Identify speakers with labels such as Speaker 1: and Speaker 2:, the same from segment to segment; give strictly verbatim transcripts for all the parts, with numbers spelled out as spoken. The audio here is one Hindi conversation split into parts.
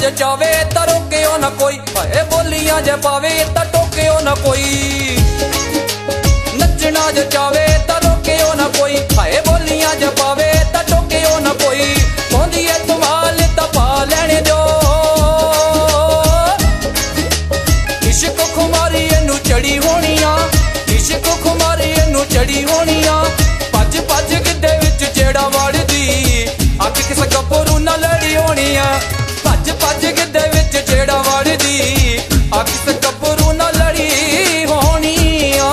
Speaker 1: जे चावे ता रोके ना कोई, हाय बोलियां जे पावे ता टोके ना कोई। नचना जे चावे ता रोके ना कोई, हाय बोलियां जे पावे ता टोके ना कोई। पौंदी है धमाल ता पा लेने दो, इश्क खुमारी इनू चढ़ी होनियां, इश्क खुमारी इनू चढ़ी होनियां। भज भज गिद्धे विच जेड़ा वड़दी, अख किस गभरू ना लड़ी होनियां। भज भज गिद्धे विच जेड़ा वड़दी, अख किस गभरू ना लड़ी होनियां।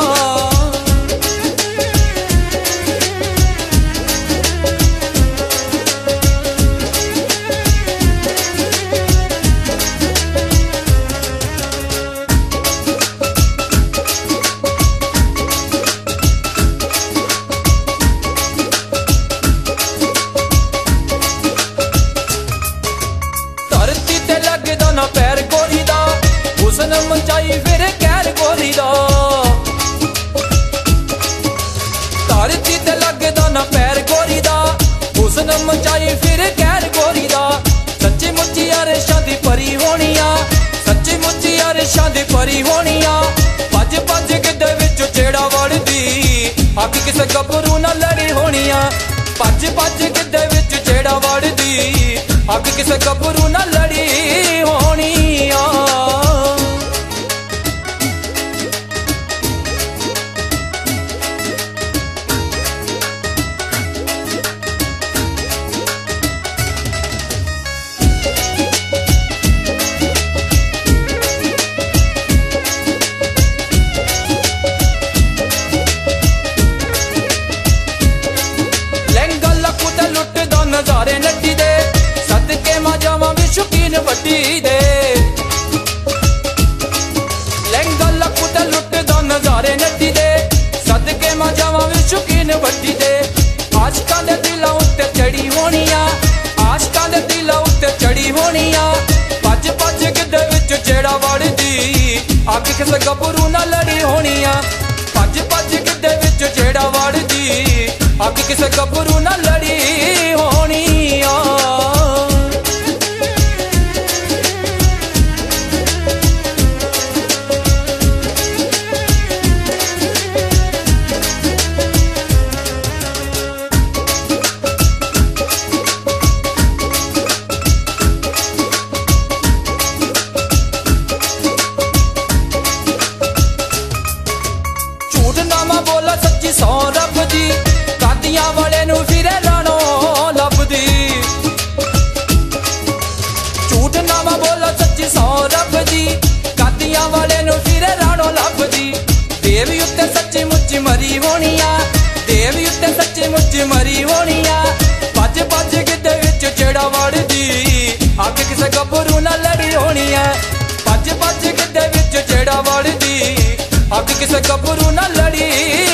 Speaker 1: ना पैर गोरी दा हुस्न मचाई फिर कैर गोरी दा, धरती ते लगदा ना पैर गोरी दा हुस्न मचाई फिर कैर गोरी दा। सच्ची मुच्ची अरशां दी परी होनियां, सच्ची मुच्ची अरशां दी परी होनियां। भज भज गिद्धे विच जेड़ा वड़दी, अख किस गभरू ना लड़ी होनियां। भज भज गिद्धे विच जेड़ा वड़दी, अख किस गभरू ना लड़ी होनियां। लहंगा लकू ते लुटदा नजारे नड्डी दे, सदके मां जावां वी शौकीन वड्डी दे। लहंगा लकू ते लुटदा नजारे नड्डी दे, सदके मां जावां वी शौकीन वड्डी दे। आशिकां दे दिलां उत्ते चढ़ी होनियां, आशिकां दे दिलां उत्ते चढ़ी होनियां। भज भज गिद्धे विच जेड़ा वड़दी, अख किस गभरू ना लड़ी होनियां। भज भज गिद्धे विच जेड़ा वड़दी, अख किस गभरू ना लड़ी होनियां। झूठ ना मां बोला सच्ची सौ रब दी, कादियां वाले नू फिरे राणो लभदी। झूठ ना मां बोला सच्ची सौ रब दी, कादियां वाले नू फिरे राणो लभदी। देवी उत्ते सच्ची मुच्ची मरी होनियां, देवी उत्ते सच्ची मुच्ची मरी होनियां। भज भज गिद्धे विच जेड़ा वड़दी, अख किस गभरू ना लड़ी होनियां। भज भज गिद्धे विच जेड़ा वड़दी, अख किस गभरू ना लड़ी